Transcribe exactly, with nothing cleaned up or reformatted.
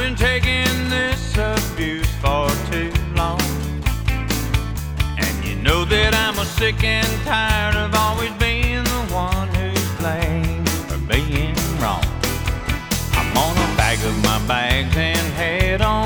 been taking this abuse for too long. And you know that I'm a sick and tired of always being the one who's blamed for being wrong. I'm gonna bag up my bags and head on